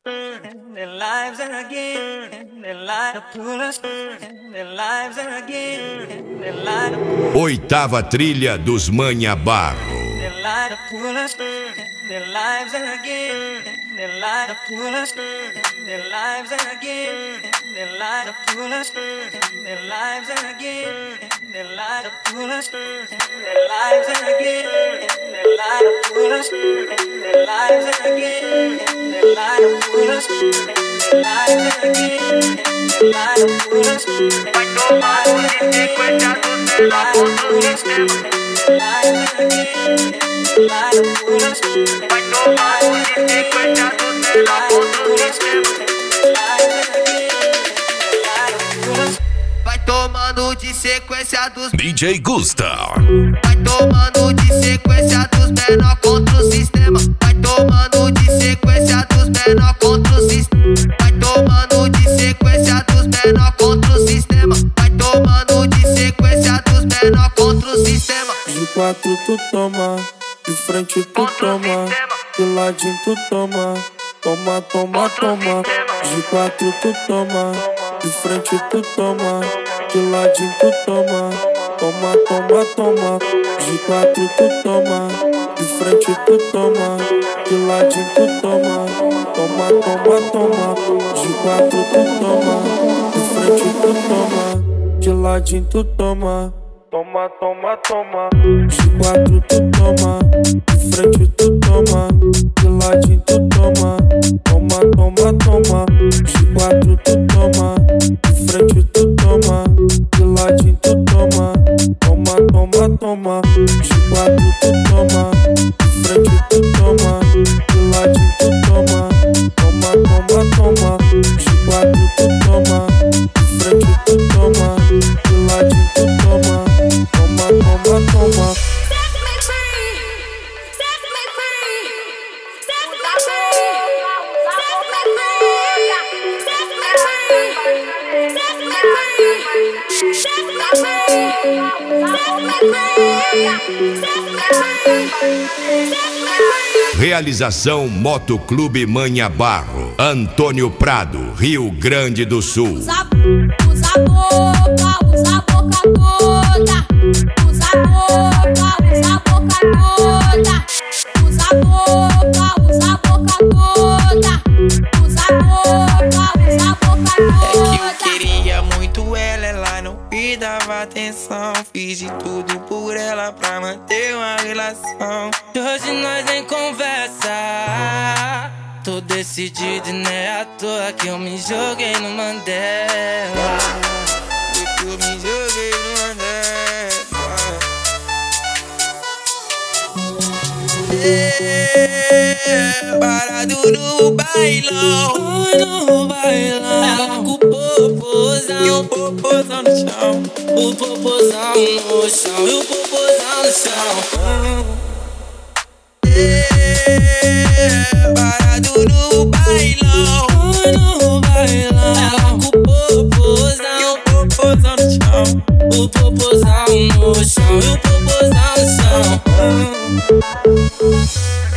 their lives again, their life to pull us, their lives again, their life. Oitava trilha dos Manha Barro. Their life to pull us, their lives again, their life to pull us, their lives again, their life to pull us, their lives again, their life to pull us, their lives again, their life to pull us, their lives again, their life to pull us, their lives again, their life to pull us. Vai tomar de sequência do céu contra o sistema. Their lives again, their life to pull us. Vai tomar de sequência do céu contra o sistema. Their lives again, their life to pull us. Vai tomando de sequência dos DJ Gusta. Vai tomando de sequência dos menor contra o sistema. Vai tomando de sequência dos menor contra o sistema. Vai tomando de sequência dos menor contra o sistema. Vai tomando de sequência dos menor contra o sistema. De quatro tu toma, de frente tu toma, de ladinho tu toma, toma, toma, toma. De quatro tu toma, de frente tu toma, de ladinho tu toma, toma, toma, toma. De quatro tu toma, de frente tu toma, de ladinho tu toma, toma, toma, toma. De quatro tu toma, de frente tu toma, de ladinho tu toma. Toma, toma, toma. De quatro tu toma, de frente tu toma, de ladinho tu toma. Toma, toma, toma. De quatro tu toma, de frente tu toma, de ladinho tu toma. Toma, toma, toma. De quatro tu toma, de frente tu toma, de ladinho tu toma. Toma, toma, toma. De quatro tu toma, de frente tu toma, de ladinho tu toma. Toma, toma, toma. Set me free, set me free, set me free, set me free, set me free, set me free, set me free, set me free. Realização Motoclube Manha Barro. Antônio Prado, Rio Grande do Sul. Usa a boca toda. Usa a boca toda. Usa a boca toda. Usa a boca toda. É que eu queria muito ela não me dava atenção. Fiz de tudo por ela pra manter uma relação. Hoje nós nem conversa. Tô decidido e não é à toa que eu me joguei no Mandela. Que eu me joguei no Mandela. Parado no bailão. No bailão. Ela com o popozão. E o popozão no chão. O popozão no chão. E o popozão no chão. Parado no bailão. No bailão. Ela com o popozão. E o popozão no chão. O popozão no chão. E o popozão no chão.